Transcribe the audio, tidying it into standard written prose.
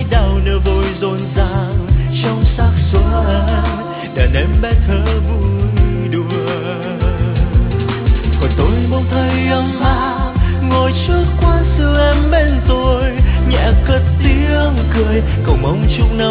mai đào nở vội rộn ràng trong sắc xuân, đàn em bé thơ vui đùa. Còn tôi mong thấy ấm áp ngồi trước quan xưa em bên tôi, nhẹ cất tiếng cười cầu mong chúc năm